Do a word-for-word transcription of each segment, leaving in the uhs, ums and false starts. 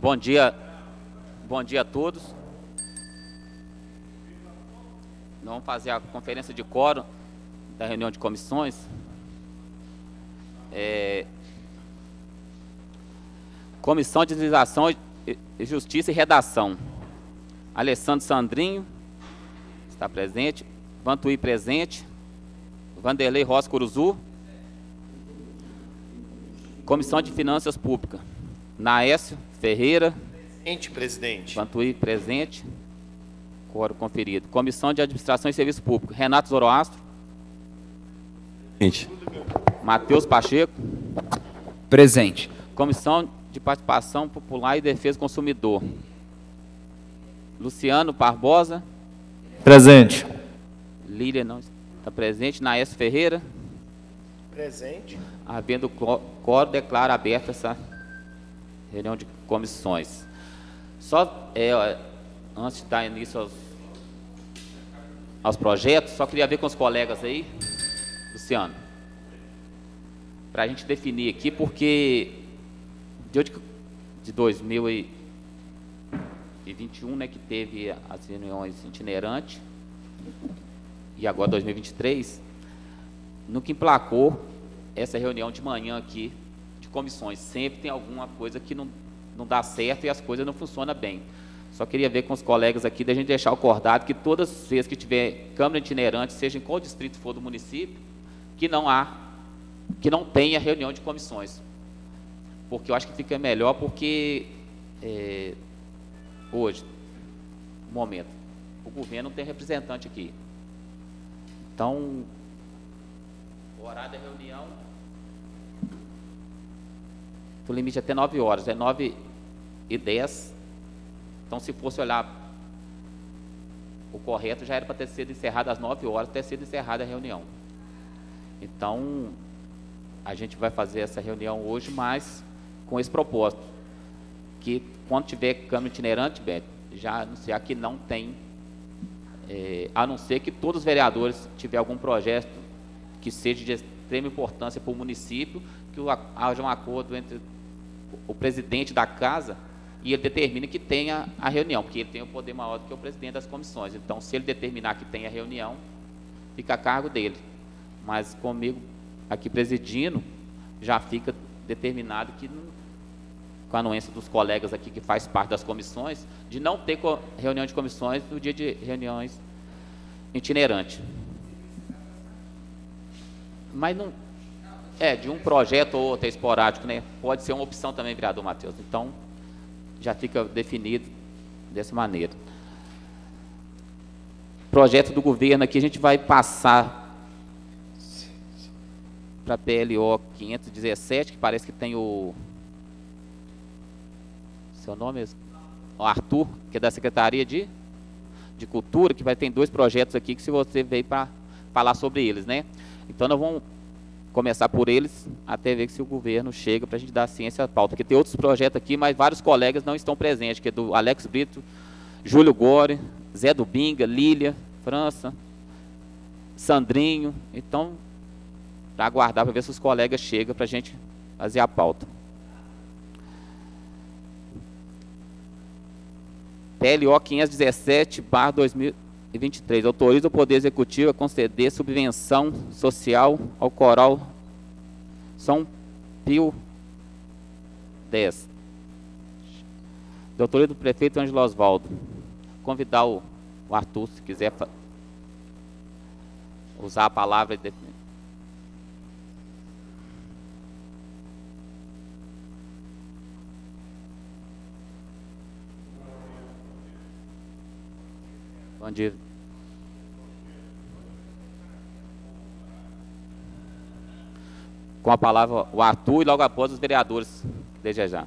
Bom dia, bom dia a todos. Nós vamos fazer a conferência de quórum da reunião de comissões. É, Comissão de Legislação, Justiça e Redação. Alessandro Sandrinho está presente. Vantuí presente. Vanderlei Rossi Curuzu. Comissão de Finanças Públicas. Naécio Ferreira. Presente, presidente. Vantuí presente. Quórum conferido. Comissão de Administração e Serviço Público. Renato Zoroastro. Presente. Matheus Pacheco. Presente. Comissão de Participação Popular e Defesa do Consumidor. Luciano Barbosa. Presente. Lília não está presente. Naécio Ferreira. Presente. Havendo quórum, declaro aberta essa reunião de comissões. Só, é, antes de dar início aos, aos projetos, só queria ver com os colegas aí, Luciano, para a gente definir aqui, porque de, de dois mil e vinte e um, né, que teve as reuniões itinerantes, e agora dois mil e vinte e três, no que emplacou essa reunião de manhã aqui, de comissões. Sempre tem alguma coisa que não, não dá certo e as coisas não funcionam bem. Só queria ver com os colegas aqui, da gente deixar acordado que todas as vezes que tiver câmara itinerante, seja em qual distrito for do município, que não há, que não tenha reunião de comissões. Porque eu acho que fica melhor, porque é, hoje, no momento, o governo não tem representante aqui. Então, o horário da reunião, o limite é até nove horas, é nove e dez. Então, se fosse olhar o correto, já era para ter sido encerrado às nove horas, ter sido encerrada a reunião. Então, a gente vai fazer essa reunião hoje, mas com esse propósito, que quando tiver câmara itinerante, Beto, já anunciar que não tem, é, a não ser que todos os vereadores tiverem algum projeto que seja de extrema importância para o município, que haja um acordo entre o presidente da casa e ele determine que tenha a reunião, porque ele tem o poder maior do que o presidente das comissões. Então, se ele determinar que tenha a reunião, fica a cargo dele. Mas comigo aqui presidindo, já fica determinado que, com a anuência dos colegas aqui que faz parte das comissões, de não ter reunião de comissões no dia de reuniões itinerantes. Mas não é de um projeto ou outro, é esporádico, né? Pode ser uma opção também, vereador Matheus. Então, já fica definido dessa maneira. Projeto do governo aqui, a gente vai passar para a P L O quinhentos e dezessete, que parece que tem o seu nome, o Arthur, que é da Secretaria de, de Cultura, que vai ter dois projetos aqui que se você veio para falar sobre eles, né? Então, nós vamos começar por eles, até ver se o governo chega para a gente dar ciência à pauta. Porque tem outros projetos aqui, mas vários colegas não estão presentes, que é do Alex Brito, Júlio Gore, Zé do Binga, Lília, França, Sandrinho. Então, para aguardar para ver se os colegas chegam para a gente fazer a pauta. P L O quinhentos e dezessete barra dois mil e vinte e três, autoriza o Poder Executivo a conceder subvenção social ao Coral São Pio X. De autoria do prefeito Ângelo Osvaldo. Convidar o, o Arthur, se quiser usar a palavra. De... Bom dia. Com a palavra o Arthur e logo após os vereadores desejar.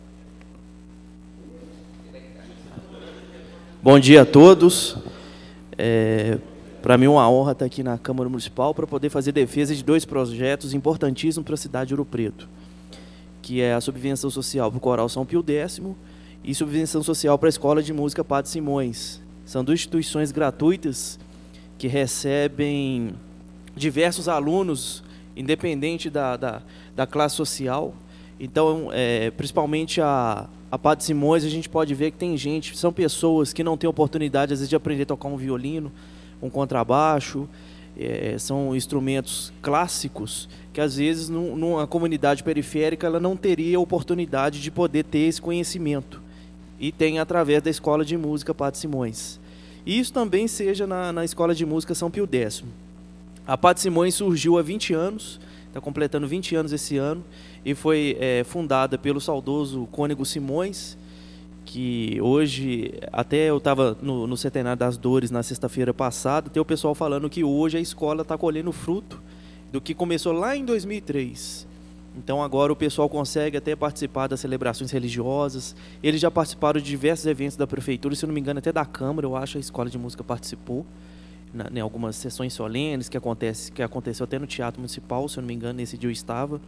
Bom dia a todos. É, para mim é uma honra estar aqui na Câmara Municipal para poder fazer defesa de dois projetos importantíssimos para a cidade de Ouro Preto, que é a subvenção social para o Coral São Pio X e subvenção social para a Escola de Música Padre Simões. São duas instituições gratuitas que recebem diversos alunos, independente da, da, da classe social, Então, é, principalmente a, a Padre Simões, a gente pode ver que tem gente, são pessoas que não têm oportunidade, às vezes, de aprender a tocar um violino, um contrabaixo, é, são instrumentos clássicos que, às vezes, num, numa comunidade periférica, ela não teria oportunidade de poder ter esse conhecimento. E tem através da Escola de Música Padre Simões. E isso também seja na, na Escola de Música São Pio X. A Padre Simões surgiu há vinte anos, está completando vinte anos esse ano, e foi é, fundada pelo saudoso Cônego Simões, que hoje, até eu estava no, no Centenário das Dores na sexta-feira passada, tem o pessoal falando que hoje a escola está colhendo fruto do que começou lá em dois mil e três. Então agora o pessoal consegue até participar das celebrações religiosas. Eles já participaram de diversos eventos da prefeitura, se eu não me engano até da Câmara, eu acho, a Escola de Música participou, na, em algumas sessões solenes que, acontece, que aconteceu até no Teatro Municipal, se eu não me engano, nesse dia eu estava.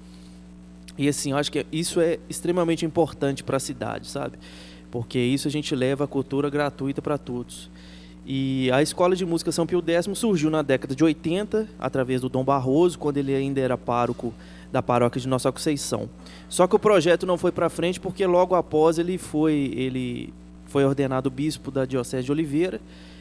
E assim, eu acho que isso é extremamente importante para a cidade, sabe? Porque isso a gente leva a cultura gratuita para todos. E a Escola de Música São Pio X surgiu na década de oitenta, através do Dom Barroso, quando ele ainda era pároco da paróquia de Nossa Conceição. Só que o projeto não foi para frente porque logo após ele foi, ele foi ordenado bispo da Diocese de Oliveira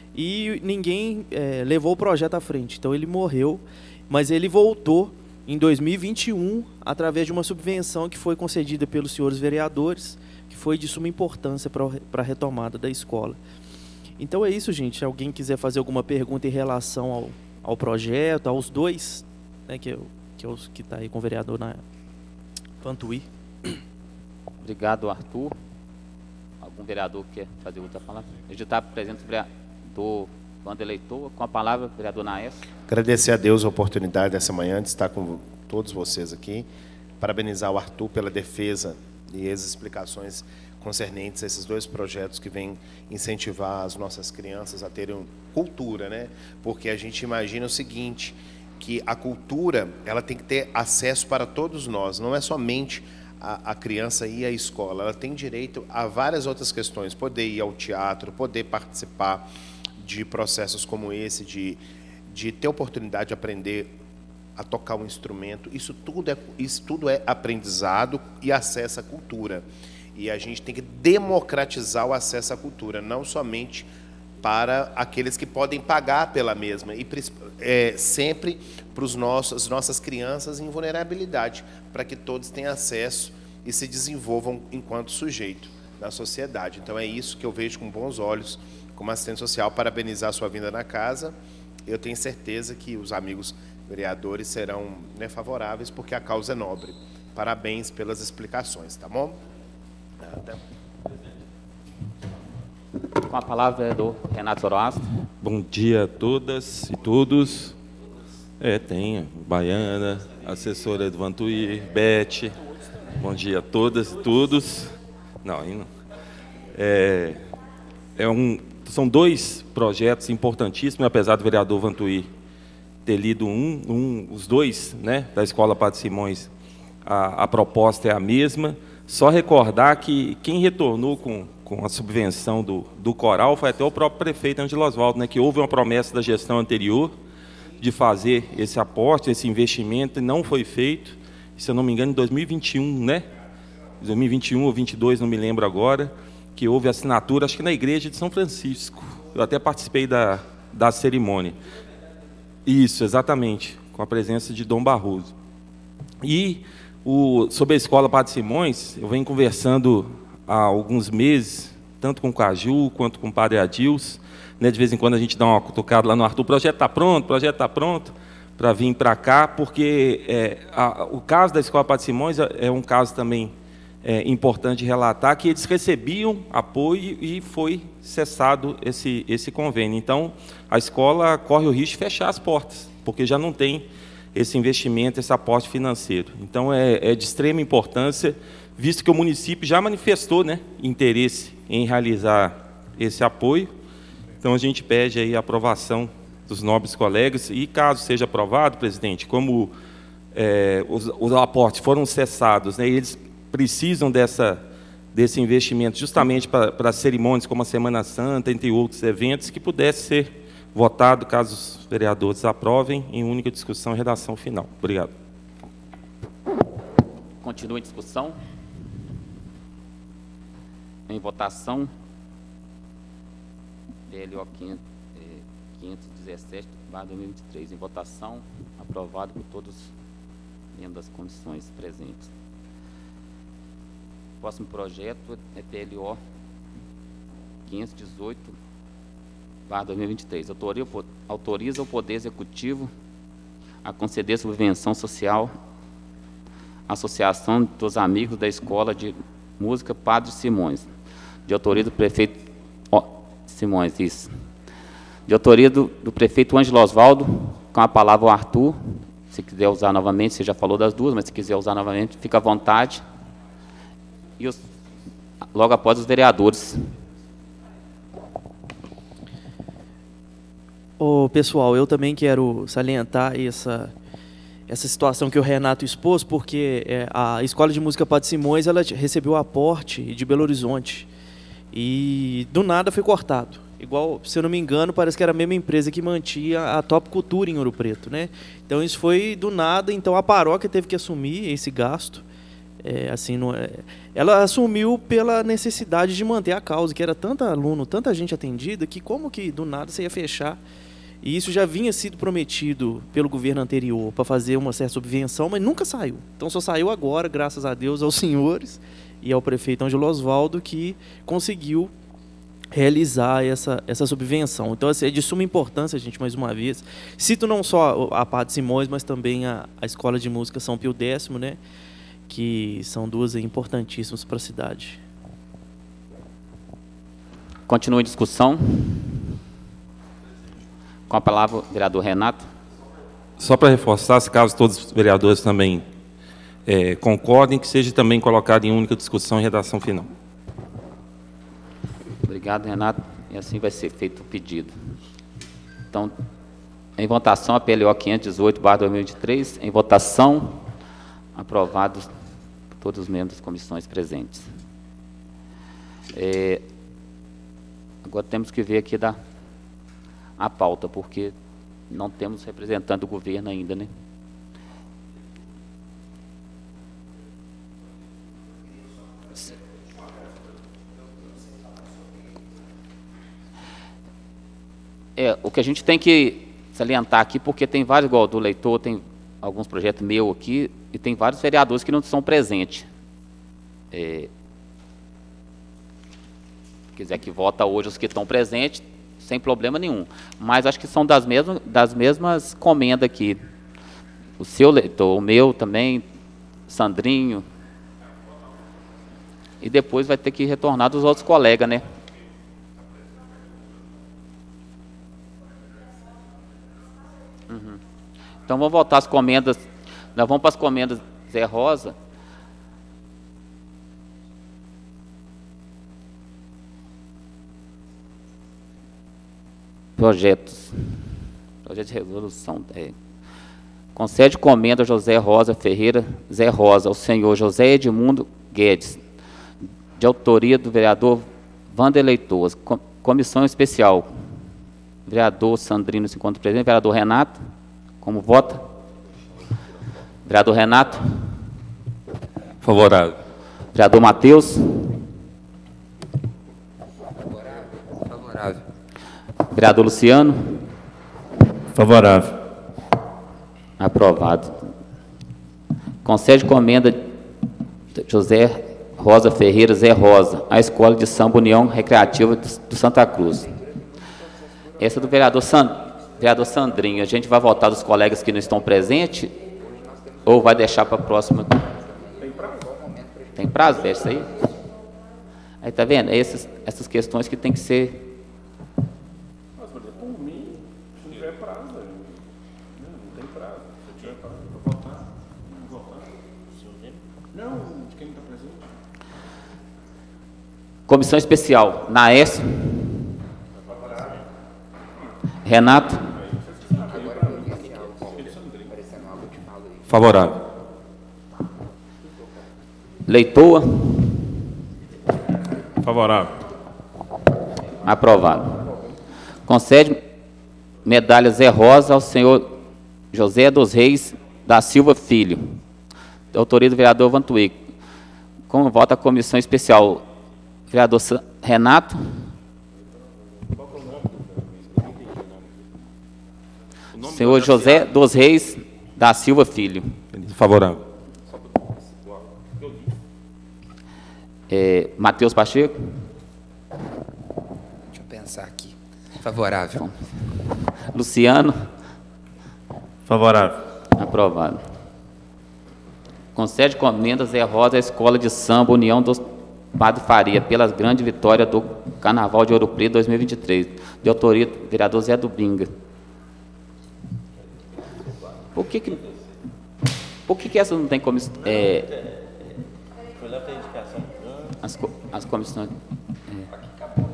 e ninguém é, levou o projeto à frente. Então ele morreu, mas ele voltou em dois mil e vinte e um através de uma subvenção que foi concedida pelos senhores vereadores, que foi de suma importância para a retomada da escola. Então é isso, gente. Se alguém quiser fazer alguma pergunta em relação ao, ao projeto, aos dois, né, que eu que é que está aí com o vereador na Vantuí. Obrigado, Arthur. Algum vereador quer fazer outra palavra? Registrar presente o vereador Wanderley Toa, com a palavra, vereador Naes. Agradecer a Deus a oportunidade dessa manhã de estar com todos vocês aqui. Parabenizar o Arthur pela defesa e as explicações concernentes a esses dois projetos que vêm incentivar as nossas crianças a terem cultura, né? Porque a gente imagina o seguinte, que a cultura ela tem que ter acesso para todos nós, não é somente a, a criança ir à escola, ela tem direito a várias outras questões, poder ir ao teatro, poder participar de processos como esse, de, de ter oportunidade de aprender a tocar um instrumento, isso tudo, é, isso tudo é aprendizado e acesso à cultura. E a gente tem que democratizar o acesso à cultura, não somente para aqueles que podem pagar pela mesma, e é, sempre para os nossos, as nossas crianças em vulnerabilidade, para que todos tenham acesso e se desenvolvam enquanto sujeito na sociedade. Então é isso que eu vejo com bons olhos, como assistente social, parabenizar a sua vinda na casa. Eu tenho certeza que os amigos vereadores serão, né, favoráveis, porque a causa é nobre. Parabéns pelas explicações, tá bom? Nada. Com a palavra, vereador Renato Zoroastro. Bom dia a todas e todos. É, tem Baiana, assessora do Vantuí, Beth. Bom dia a todas e todos. Não, aí não. É, é um, são dois projetos importantíssimos, apesar do vereador Vantuí ter lido um, um, os dois, né, da Escola Padre Simões, a, a proposta é a mesma. Só recordar que quem retornou com, com a subvenção do, do coral foi até o próprio prefeito Ângelo Osvaldo, né, que houve uma promessa da gestão anterior de fazer esse aporte, esse investimento, e não foi feito. Se eu não me engano, em dois mil e vinte e um, né? dois mil e vinte e um ou vinte e dois, não me lembro agora, que houve assinatura, acho que na igreja de São Francisco. Eu até participei da, da cerimônia. Isso, exatamente, com a presença de Dom Barroso. E o, sobre a Escola Padre Simões, eu venho conversando há alguns meses, tanto com o Caju quanto com o Padre Adils, né, de vez em quando a gente dá uma cutucada lá no Arthur, o projeto está pronto, o projeto está pronto, para vir para cá, porque é, a, o caso da Escola Padre Simões é, é um caso também é, importante relatar, que eles recebiam apoio e foi cessado esse, esse convênio. Então, a escola corre o risco de fechar as portas, porque já não tem esse investimento, esse aporte financeiro. Então, é, é de extrema importância, visto que o município já manifestou, né, interesse em realizar esse apoio. Então, a gente pede aí a aprovação dos nobres colegas, e caso seja aprovado, presidente, como é, os, os aportes foram cessados, né, eles precisam dessa, desse investimento justamente para, para cerimônias como a Semana Santa, entre outros eventos, que pudesse ser votado, caso os vereadores aprovem, em única discussão e redação final. Obrigado. Continua em discussão. Em votação. P L O quinhentos e dezessete barra dois mil e vinte e três. Em votação. Aprovado por todos os membros das comissões presentes. O próximo projeto é P L O quinhentos e dezoito barra dois mil e vinte e três. Autoria, autoriza o Poder Executivo a conceder subvenção social à Associação dos Amigos da Escola de Música Padre Simões, de autoria do prefeito oh, Simões, isso. De autoria do, do prefeito Ângelo Osvaldo, com a palavra o Arthur. Se quiser usar novamente, você já falou das duas, mas se quiser usar novamente, fica à vontade. E os, logo após os vereadores. Ô, pessoal, eu também quero salientar essa, essa situação que o Renato expôs, porque é, a Escola de Música Padre Simões ela recebeu aporte de Belo Horizonte e do nada foi cortado. Igual, se eu não me engano, parece que era a mesma empresa que mantinha a Top Cultura em Ouro Preto, né? Então isso foi do nada, então a paróquia teve que assumir esse gasto. É, assim, não é, ela assumiu pela necessidade de manter a causa, que era tanto aluno, tanta gente atendida, que como que do nada você ia fechar. E isso já vinha sido prometido pelo governo anterior para fazer uma certa subvenção, mas nunca saiu. Então só saiu agora, graças a Deus, aos senhores e ao prefeito Ângelo Osvaldo, que conseguiu realizar essa, essa subvenção. Então, assim, é de suma importância, gente, mais uma vez. Cito não só a Padre Simões, mas também a, a Escola de Música São Pio X, né, que são duas importantíssimas para a cidade. Continua em discussão. Com a palavra, o vereador Renato. Só para reforçar, se caso todos os vereadores também é, concordem, que seja também colocado em única discussão e redação final. Obrigado, Renato. E assim vai ser feito o pedido. Então, em votação, a P L O quinhentos e dezoito barra dois mil e vinte e três. Em votação, aprovados por todos os membros das comissões presentes. É, agora temos que ver aqui da, a pauta, porque não temos representante do governo ainda, né? É, o que a gente tem que salientar aqui, porque tem vários, igual do leitor, tem alguns projetos meus aqui, e tem vários vereadores que não estão presentes. É, se quiser que vota hoje os que estão presentes, sem problema nenhum. Mas acho que são das mesmas, das mesmas comendas aqui. O seu leitor, o meu também, Sandrinho. E depois vai ter que retornar dos outros colegas, né? Uhum. Então vamos voltar às comendas. Nós vamos para as comendas Zé Rosa. Projetos. Projeto de resolução. É. Concede comenda a José Rosa Ferreira, Zé Rosa, ao senhor José Edmundo Guedes, de autoria do vereador Wanderley Torres. Comissão especial. Vereador Sandrino se encontra presente. Vereador Renato, como vota? Vereador Renato? Favorável. Vereador Matheus? Favorável. Favorável. Vereador Luciano? Favorável. Aprovado. Concede comenda José Rosa Ferreira, Zé Rosa, à Escola de Samba União Recreativa do Santa Cruz. Essa é do vereador, Sand... vereador Sandrinho. A gente vai votar dos colegas que não estão presentes ou vai deixar para a próxima? Tem prazo. Tem prazo, é isso aí? Aí, tá vendo? É essas, essas questões que tem que ser... Mas, por mim, se não tiver prazo, não tem prazo. Se tiver prazo, para votar, votar. Não, de quem não está presente. Comissão especial. Naércio. Renato. Favorável. Leitoa. Favorável. Aprovado. Concede medalha Zé Rosa ao senhor José dos Reis da Silva Filho, de autoria do vereador Vantuí. Como vota a comissão especial? Vereador Renato. Senhor José dos Reis da Silva Filho. Favorável. É, Matheus Pacheco. Deixa eu pensar aqui. Favorável. Luciano. Favorável. Aprovado. Concede comenda Zé Rosa à Escola de Samba União dos Padre Faria pela grande vitória do Carnaval de Ouro Preto dois mil e vinte e três, de autoria do vereador Zé Dubinga. Por que que, por que, que essa não tem comissão? É, as, co- as comissões. É.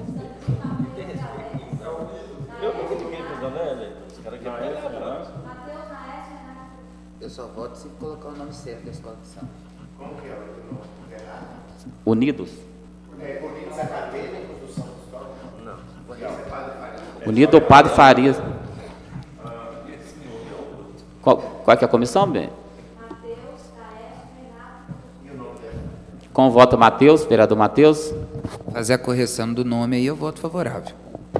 Eu só voto se colocar o nome certo da escola de samba. Unidos? Unido ao Padre Farias. Qual, qual é que é a comissão, bem? Com o voto Matheus, vereador Matheus. Fazer a correção do nome aí, eu voto favorável.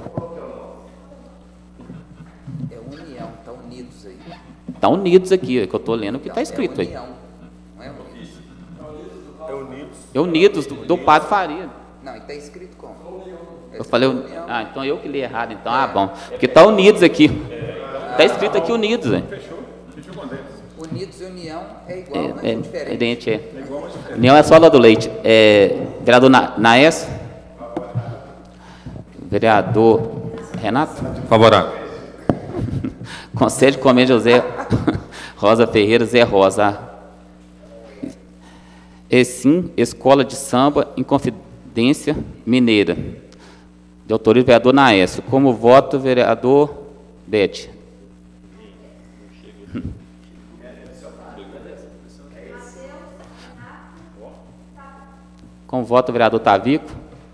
É União, tá unidos aí. Está unidos aqui, é que eu estou lendo o que está escrito é aí. União, não é Unidos. É Unidos, do, do Padre Faria. Não, e tá escrito como? Eu falei, ah, então eu que li errado, então, ah, bom. Porque está unidos aqui. Está escrito aqui unidos, hein? Unidos e União é igual, É, mas é, é diferente. é idêntico, é. União é só lá do leite. É, vereador Na- Naes? Vereador Renato? Favorável. Concede comenda José Rosa Ferreira, Zé Rosa. E sim, Escola de Samba em Confidência Mineira. De autoria do vereador Naécio. Como voto, vereador Bete. Com voto, vereador Tavico.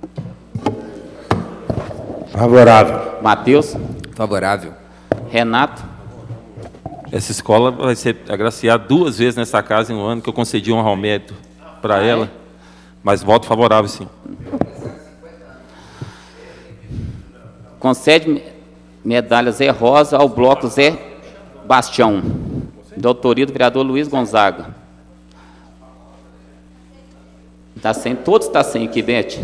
Favorável. Matheus. Favorável. Renato. Essa escola vai ser agraciada duas vezes nessa casa em um ano, que eu concedi um aumento para ela. Mas voto favorável, sim. Concede me- medalha Zé Rosa ao bloco Zé Bastião. De autoria do vereador Luiz Gonzaga. Está sem, todos estão sem aqui, Bete.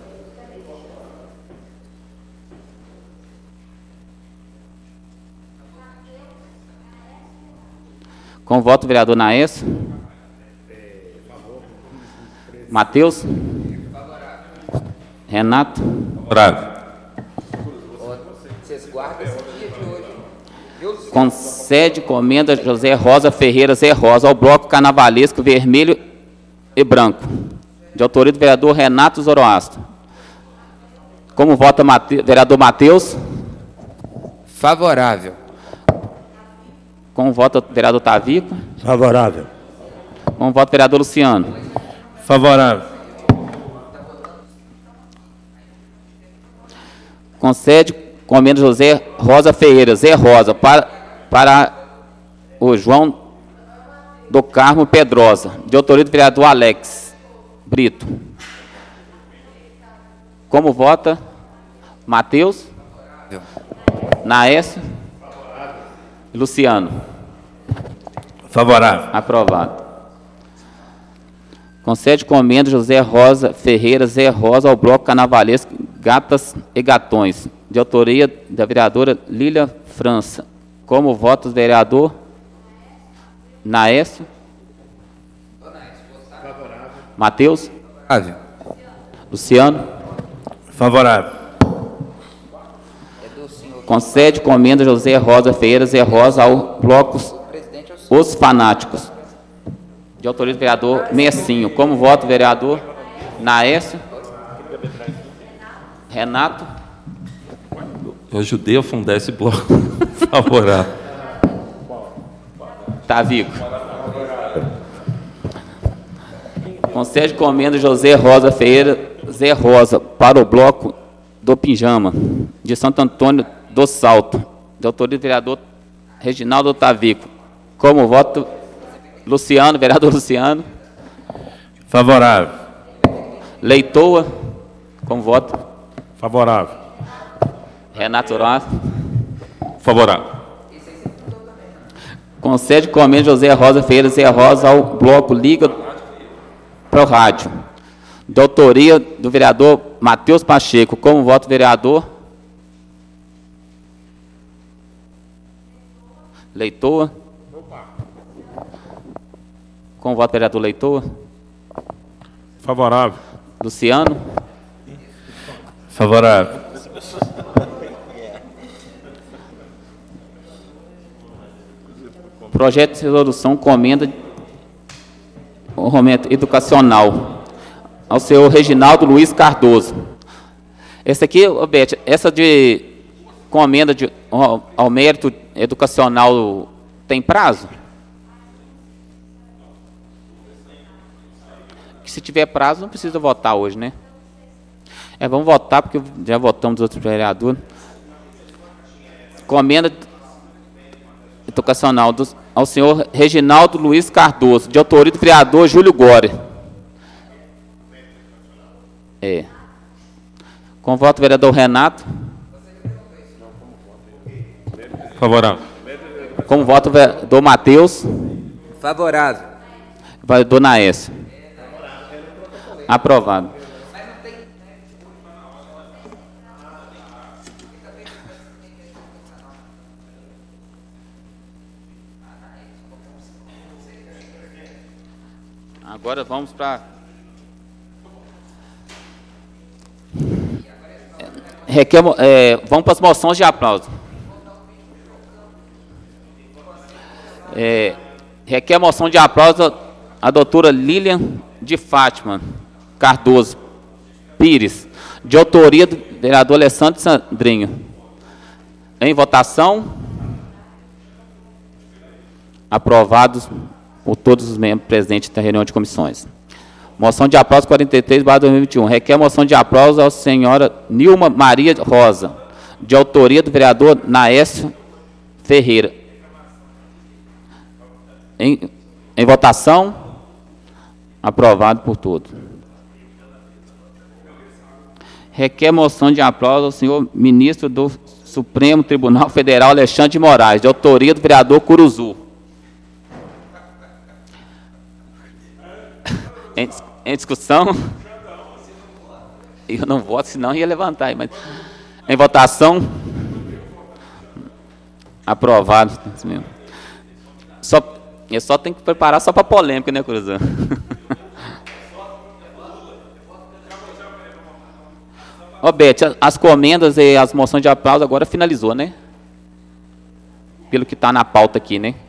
Com voto, vereador Naes. Matheus. Renato. Favorável. Vocês guardam esse dia de hoje. Viu? Concede comenda José Rosa Ferreira Zé Rosa ao bloco carnavalesco vermelho e branco, de autoria do vereador Renato Zoroastro. Como vota Mate, vereador Matheus? Favorável. Como vota vereador Tavico? Favorável. Como vota vereador Luciano? Favorável. Concede comenda José Rosa Ferreira Zé Rosa para, para o João do Carmo Pedrosa, de autoria do vereador Alex Brito. Como vota Matheus? Naécio? Luciano? Favorável. Aprovado. Concede comenda José Rosa Ferreira Zé Rosa ao bloco carnavalesco Gatas e Gatões, de autoria da vereadora Lília França. Como votos, vereador Naécio? Matheus? Favorável. Luciano? Favorável. Concede comenda José Rosa Ferreira Zé Rosa ao bloco Presidente é o senhor. Os Fanáticos, de autoria do vereador Messinho. Como voto, vereador Naécio? Renato? Eu ajudei a fundar esse bloco. Favorável. Tavico. Concede comenda José Rosa Ferreira Zé Rosa para o bloco do Pijama, de Santo Antônio do Salto, de autoria do vereador Reginaldo Tavico. Como voto, Luciano, vereador Luciano. Favorável. Leitoa, com voto. Favorável. Renato Horácio. Favorável. Concede comendo José Rosa Ferreira Zé Rosa ao bloco Liga Pro Rádio. De autoria do vereador Matheus Pacheco. Como voto, vereador? Leitoa. Com voto, vereador Leitoa. Favorável. Luciano. Favorável. Projeto de resolução comenda o momento educacional ao senhor Reginaldo Luiz Cardoso. Essa aqui, ô Beth, essa de comenda de, ao, ao mérito educacional tem prazo? Que se tiver prazo não precisa votar hoje, né? É, vamos votar porque já votamos os outros vereadores. Comenda educacional do, ao senhor Reginaldo Luiz Cardoso, de autoria do vereador Júlio Gore. É. Com voto, vereador Renato. Favorável. Com voto, vereador Matheus. Favorável. Vereador Naécio. Aprovado. Agora vamos para... Requer, é, vamos para as moções de aplauso. É, requer moção de aplauso a doutora Lilian de Fátima Cardoso Pires, de autoria do vereador Alessandro Sandrinho. Em votação. Aprovados por todos os membros presentes na reunião de comissões. Moção de aplauso quarenta e três barra dois mil e vinte e um. Requer moção de aplauso à senhora Nilma Maria Rosa, de autoria do vereador Naécio Ferreira. Em, em votação. Aprovado por todos. Requer moção de aplauso ao senhor ministro do Supremo Tribunal Federal, Alexandre de Moraes, de autoria do vereador Curuzu. Em, em discussão? Eu não voto, senão ia levantar aí, mas... Em votação? Aprovado. Só, eu só tenho que preparar só para polêmica, né, Cruzão? Ó, Beth, as comendas e as moções de aplauso agora finalizou, né? Pelo que está na pauta aqui, né?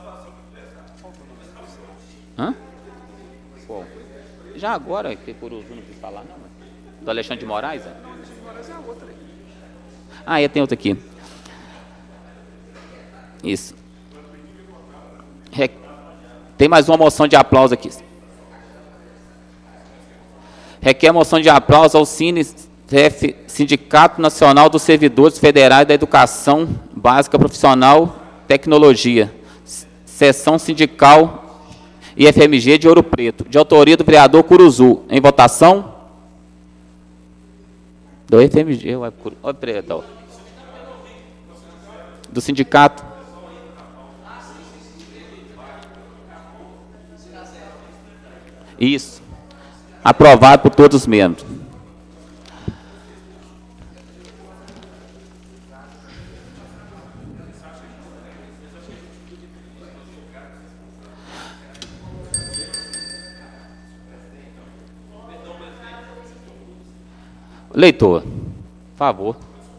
Hã? Qual? Já agora, que por uso não quis falar, não. Do Alexandre de Moraes? É? Ah, é, tem outra aqui. Isso. Re... Tem mais uma moção de aplauso aqui. Requer moção de aplauso ao Cine Sindicato Nacional dos Servidores Federais da Educação Básica Profissional Tecnologia, Seção Sindical I F M G de Ouro Preto, de autoria do vereador Curuzu. Em votação? Do I F M G, olha, Preto. Do sindicato. Isso. Aprovado por todos os membros. Leitor, por favor.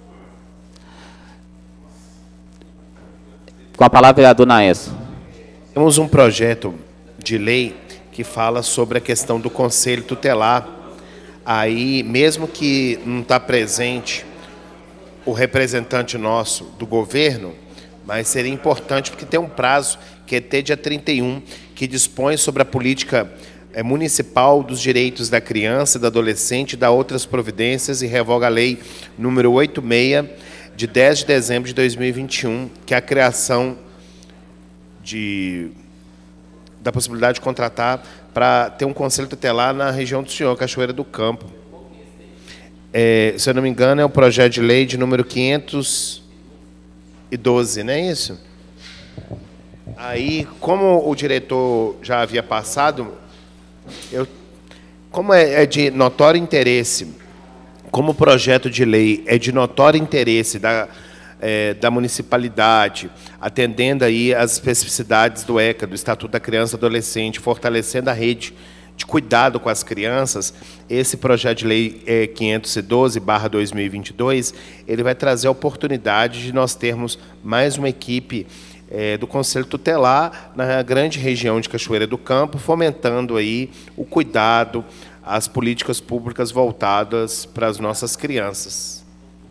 Com a palavra, vereador Naécio. Temos um projeto de lei que fala sobre a questão do conselho tutelar. Aí, mesmo que não está presente o representante nosso do governo, mas seria importante porque tem um prazo, que é até dia trinta e um, que dispõe sobre a política É municipal dos direitos da criança e do adolescente, dá outras providências e revoga a lei número oitenta e seis, de dez de dezembro de dois mil e vinte e um, que é a criação de, da possibilidade de contratar para ter um conselho tutelar na região do senhor, Cachoeira do Campo. É, se eu não me engano, é o projeto de lei de número quinhentos e doze, não é isso? Aí, como o diretor já havia passado, eu, como é, é de notório interesse, como o projeto de lei é de notório interesse da, é, da municipalidade, atendendo aí às especificidades do ECA, do Estatuto da Criança e Adolescente, fortalecendo a rede de cuidado com as crianças, esse projeto de lei é, quinhentos e doze barra dois mil e vinte e dois, ele vai trazer a oportunidade de nós termos mais uma equipe é, do Conselho Tutelar na grande região de Cachoeira do Campo, fomentando aí o cuidado, as políticas públicas voltadas para as nossas crianças.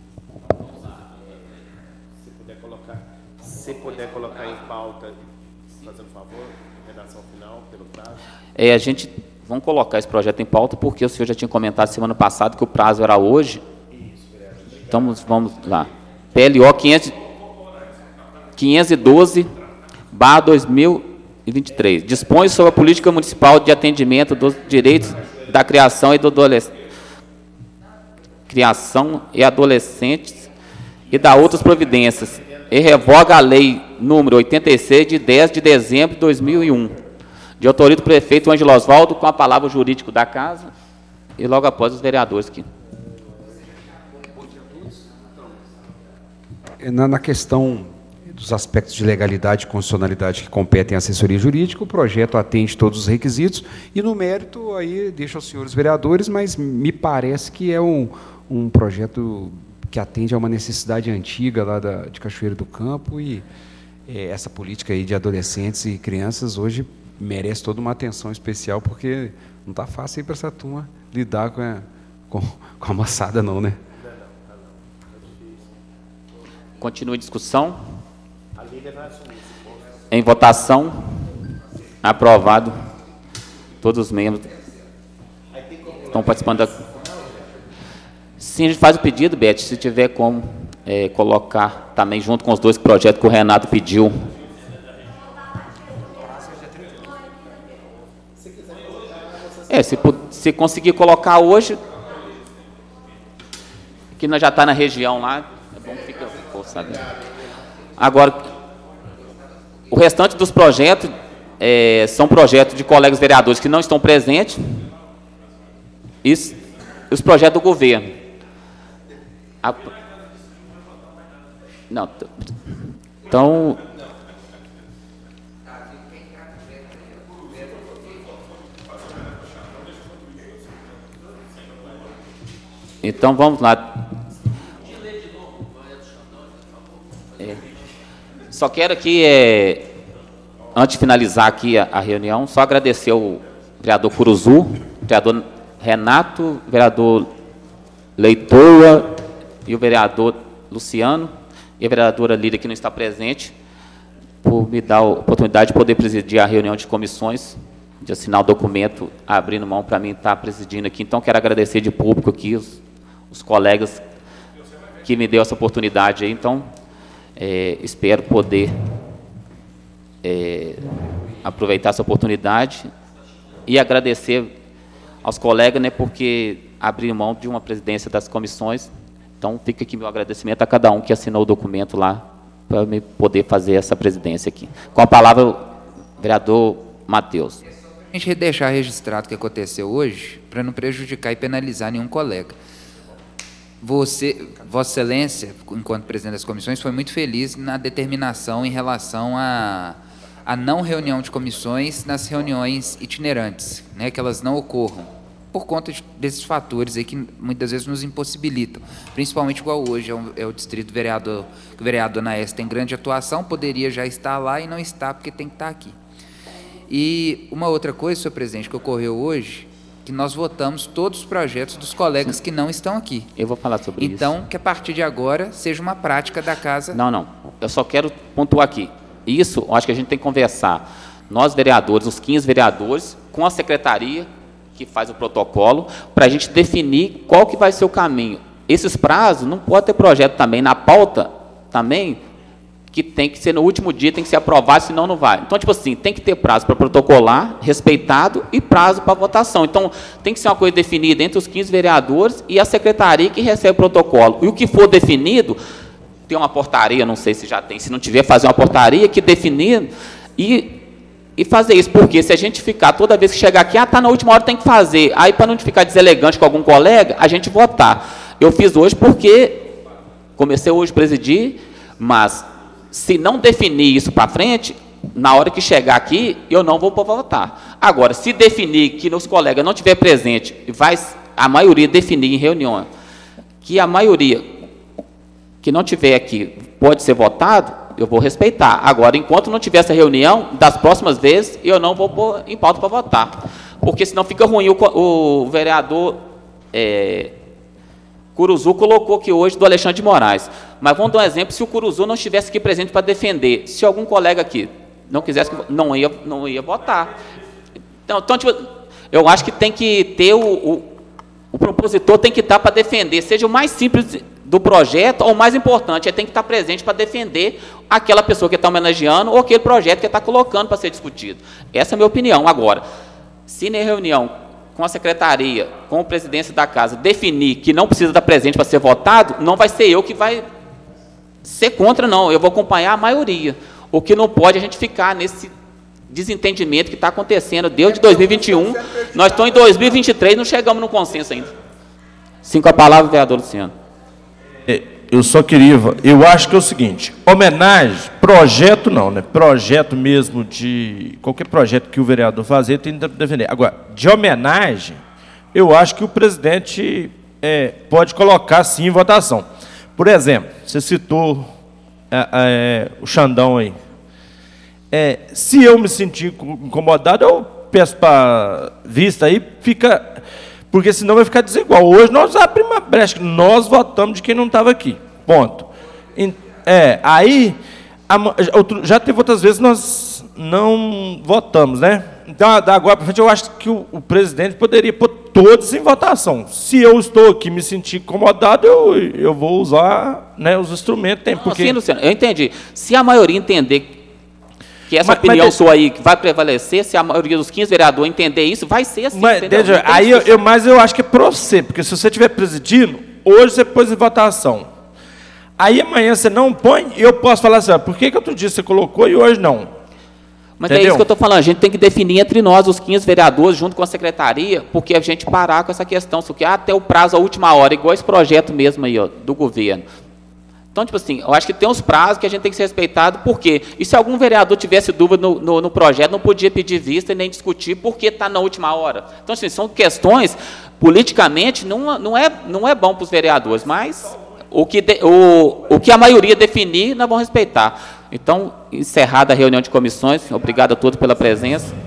Se puder colocar, se puder colocar em pauta, fazendo favor, redação final, pelo prazo. É, a gente vamos colocar esse projeto em pauta, porque o senhor já tinha comentado semana passada que o prazo era hoje. Então, vamos lá. P L O quinhentos e doze barra dois mil e vinte e três. Dispõe sobre a política municipal de atendimento dos direitos da criação e do adolescente, criação e adolescentes e da outras providências. E revoga a lei número oitenta e seis, de dez de dezembro de dois mil e um. De autoria do prefeito Ângelo Osvaldo, com a palavra jurídico da casa, e logo após os vereadores aqui. Na, na questão dos aspectos de legalidade e constitucionalidade que competem à assessoria jurídica, o projeto atende todos os requisitos, e no mérito aí deixa aos senhores vereadores, mas me parece que é um, um projeto que atende a uma necessidade antiga lá da, de Cachoeira do Campo, e é, essa política aí de adolescentes e crianças hoje merece toda uma atenção especial, porque não está fácil para essa turma lidar com a, com, com a moçada, não, né? Continua a discussão. Em votação. Aprovado. Todos os membros estão participando da... Sim, a gente faz o pedido, Beth, se tiver como é, colocar também junto com os dois projetos que o Renato pediu. É, se, se conseguir colocar hoje, que nós já está na região lá, é bom que fica sabendo. Agora, o restante dos projetos é, são projetos de colegas vereadores que não estão presentes, e os projetos do governo. A, não, então... Então, vamos lá. É. Só quero aqui, é, antes de finalizar aqui a, a reunião, só agradecer ao vereador Curuzu, vereador Renato, vereador Leitoa e o vereador Luciano, e a vereadora Lídia, que não está presente, por me dar a oportunidade de poder presidir a reunião de comissões, de assinar o documento, abrindo mão para mim estar presidindo aqui. Então, quero agradecer de público aqui os os colegas que me deu essa oportunidade aí. Então, é, espero poder é, aproveitar essa oportunidade e agradecer aos colegas, né, porque abrir mão de uma presidência das comissões. Então, fica aqui meu agradecimento a cada um que assinou o documento lá para me poder fazer essa presidência aqui. Com a palavra, o vereador Matheus. A gente deixar registrado o que aconteceu hoje, para não prejudicar e penalizar nenhum colega. Você, Vossa Excelência, enquanto presidente das comissões, foi muito feliz na determinação em relação à a, a não reunião de comissões nas reuniões itinerantes, né, que elas não ocorram, por conta de, desses fatores aí que muitas vezes nos impossibilitam, principalmente igual hoje, é, um, é o distrito vereador, que o vereador Naes tem grande atuação, poderia já estar lá e não está, porque tem que estar aqui. E uma outra coisa, senhor presidente, que ocorreu hoje, que nós votamos todos os projetos dos colegas Sim. que não estão aqui. Eu vou falar sobre então, isso. Então, que a partir de agora seja uma prática da casa. Não, não. Eu só quero pontuar aqui. Isso, eu acho que a gente tem que conversar. Nós, vereadores, os quinze vereadores, com a secretaria, que faz o protocolo, para a gente definir qual que vai ser o caminho. Esses prazos, não pode ter projeto também na pauta, também, que tem que ser no último dia, tem que ser aprovado, senão não vai. Então, tipo assim, tem que ter prazo para protocolar, respeitado, e prazo para votação. Então, tem que ser uma coisa definida entre os quinze vereadores e a secretaria que recebe o protocolo. E o que for definido, tem uma portaria, não sei se já tem, se não tiver, fazer uma portaria que definir e, e fazer isso. Porque se a gente ficar, toda vez que chegar aqui, ah, tá na última hora, tem que fazer. Aí, para não ficar deselegante com algum colega, a gente votar. Eu fiz hoje porque comecei hoje a presidir, mas se não definir isso para frente, na hora que chegar aqui, eu não vou votar. Agora, se definir que os colegas não estiver presente, vai a maioria definir em reunião que a maioria que não tiver aqui pode ser votado, eu vou respeitar. Agora, enquanto não tiver essa reunião, das próximas vezes, eu não vou pôr em pauta para votar. Porque senão fica ruim. O, o vereador é, Curuzu colocou aqui hoje do Alexandre de Moraes. Mas vamos dar um exemplo, se o Curuzu não estivesse aqui presente para defender, se algum colega aqui não quisesse, não ia, não ia votar. Então, então tipo, eu acho que tem que ter o, o, o propositor tem que estar para defender, seja o mais simples do projeto, ou o mais importante, ele tem que estar presente para defender aquela pessoa que está homenageando ou aquele projeto que está colocando para ser discutido. Essa é a minha opinião. Agora, se na reunião com a secretaria, com a presidência da casa, definir que não precisa estar presente para ser votado, não vai ser eu que vai ser contra, não. Eu vou acompanhar a maioria. O que não pode é a gente ficar nesse desentendimento que está acontecendo desde dois mil e vinte e um. Nós estamos em dois mil e vinte e três, não chegamos no consenso ainda. Sim, com a palavra, vereador Luciano. Eu só queria... Eu acho que é o seguinte, homenagem, projeto não, né? Projeto mesmo de... Qualquer projeto que o vereador fazer, tem que defender. Agora, de homenagem, eu acho que o presidente é, pode colocar, sim, em votação. Por exemplo, você citou é, é, o Xandão aí. É, se eu me sentir incomodado, eu peço para vista aí, fica... Porque senão vai ficar desigual. Hoje nós abrimos uma brecha, nós votamos de quem não estava aqui. Ponto. É, aí, já teve outras vezes nós não votamos, né? Então, da agora para frente, eu acho que o, o presidente poderia pôr todos em votação. Se eu estou aqui me sentir incomodado, eu, eu vou usar, né, os instrumentos. Tem, porque... Sim, Luciano, eu entendi. Se a maioria entender que essa mas, opinião mas, sua aí que vai prevalecer, se a maioria dos quinze vereadores entender isso, vai ser assim. Mas, desde, aí eu, eu, mas eu acho que é para você, porque se você estiver presidindo, hoje você pôs em votação. Aí amanhã você não põe, e eu posso falar assim, por que, que outro dia você colocou e hoje não? Mas entendeu? É isso que eu estou falando, a gente tem que definir entre nós, os quinze vereadores, junto com a secretaria, porque a gente parar com essa questão, só que até o prazo, a última hora, igual esse projeto mesmo aí, ó, do governo. Então, tipo assim, eu acho que tem uns prazos que a gente tem que ser respeitado, por quê? E se algum vereador tivesse dúvida no, no, no projeto, não podia pedir vista e nem discutir, porque está na última hora. Então, assim, são questões, politicamente, não, não, é, não é bom para os vereadores, mas o que, de, o, o que a maioria definir, nós vamos respeitar. Então, encerrada a reunião de comissões, obrigado a todos pela presença.